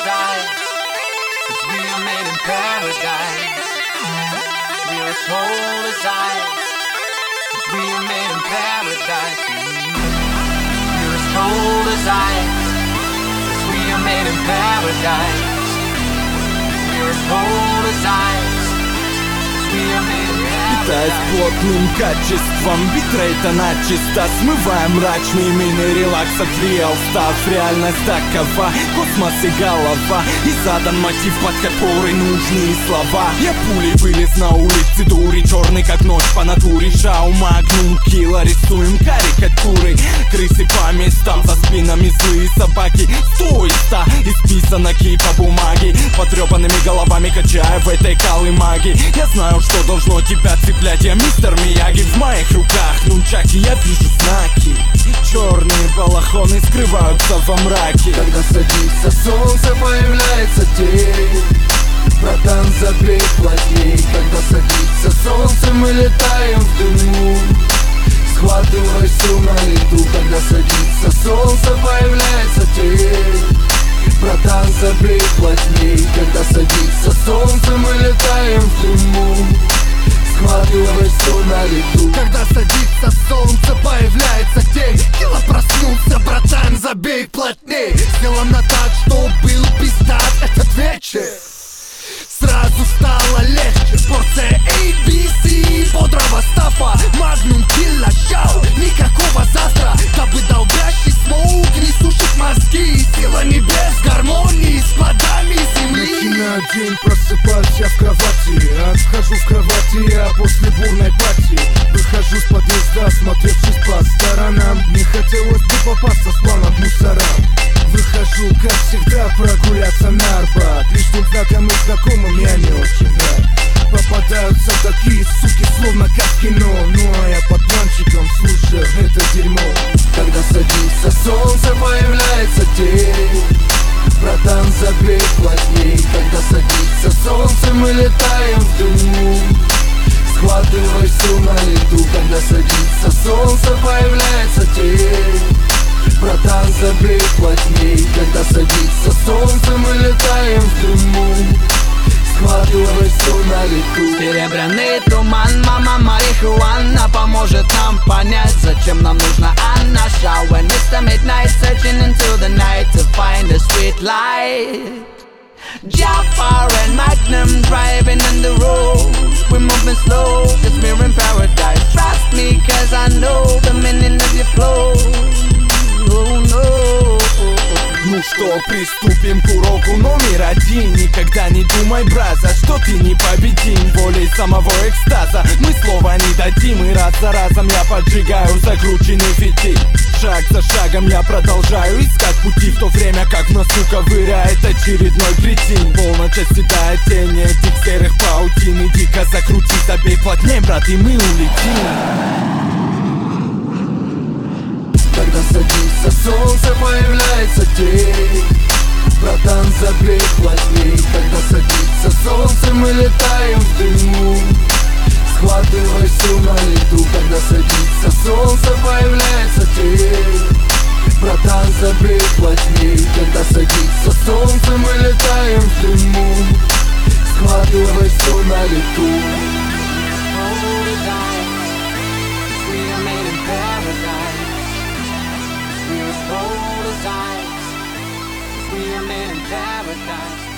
as ice, 'cause we are made in paradise. We are as cold as ice, 'cause we are made in paradise. We are as cold as ice, 'cause we are made in paradise. We are as cold as ice, 'cause we are made in paradise. Питаясь плотным качеством битрейта начисто, смываем мрачные мины релакса в реал, став реальность такова, космос и голова, и задан мотив, под который нужны слова. Я пулей вылез на улице дури, черный как ночь по натуре. Шау, магнум, килла, рисуем карикатуры. Крысы по местам, за спинами злые собаки. 100 из 100 исписано кипа бумаги, потрепанными головами качая в этой колымаге. Я знаю, что должно тебя цеплять, я мистер Мияги. В моих руках нунчаки, я вижу знаки. Черные балахоны скрываются во мраке. Когда садится солнце, появляется тень. Братан, забей плотней. Когда садится солнце, мы летаем в дыму. Схватывай все на лету. Когда садится солнце, появляется тень. Братан, забей плотней. Когда садится солнце, мы летаем в дыму. Схватывай все на лету. Когда садится солнце, появляется тень. Килла проснулся, братан, забей плотней. Сделано так, что был пиздат этот вечер. Сразу стало легче. Порция ABC, бодрого стафа. Магнум, килла, шау, никакого завтра. Дабы долбящий смоук не сушит мозги. Сила небес, гармонии с плодами земли. Начинаю день, просыпаюсь я в кровати. Отхожу в кровати, а после бурной пати выхожу с подъезда, смотревшись по сторонам. Не хотелось бы попасться с планом к мусорам. Выхожу, как всегда, прогуляться на Арбат. Лишним знаком и знакомым я не очень рад. Попадаются такие суки, словно как в кино. Ну а я под планчиком слушаю это дерьмо. Когда садится солнце, появляется тень. Братан, забей плотней. Когда садится солнце, мы летаем в дыму. Схватывай все на лету. Когда садится солнце, появляется тень. Братан, забей плотней. Когда садится солнце, мы летаем в дыму. Схватывай все на лету. Серебряный туман, мама марихуана поможет нам понять, зачем нам нужна она. Shower when Mr. Midnight searching into the night to find a street light. Jafar and Magnum driving on the road. We're moving slow, cause we're in paradise. Trust me, cause I know the meaning of your flow. Oh no. Ну что, приступим к уроку номер один. Никогда не думай, браза, что ты непобедим. Волей самого экстаза мы слова не дадим. И раз за разом я поджигаю закрученный фитиль. Шаг за шагом я продолжаю искать пути, в то время как в носу ковыряет очередной кретин. Полночь оседает тень этих серых паутин. И дико закрути, забей плотней, брат, и мы улетим. Когда садится солнце, появляется тень. Братан, забей плотней. Когда садится солнце, мы летаем в дыму. Схватывай все на лету. Когда садится солнце, появляется тень. Братан, забей плотней. Когда садится солнце, мы летаем в дыму. Схватывай все на лету. Cold as ice, 'cause we are made in paradise.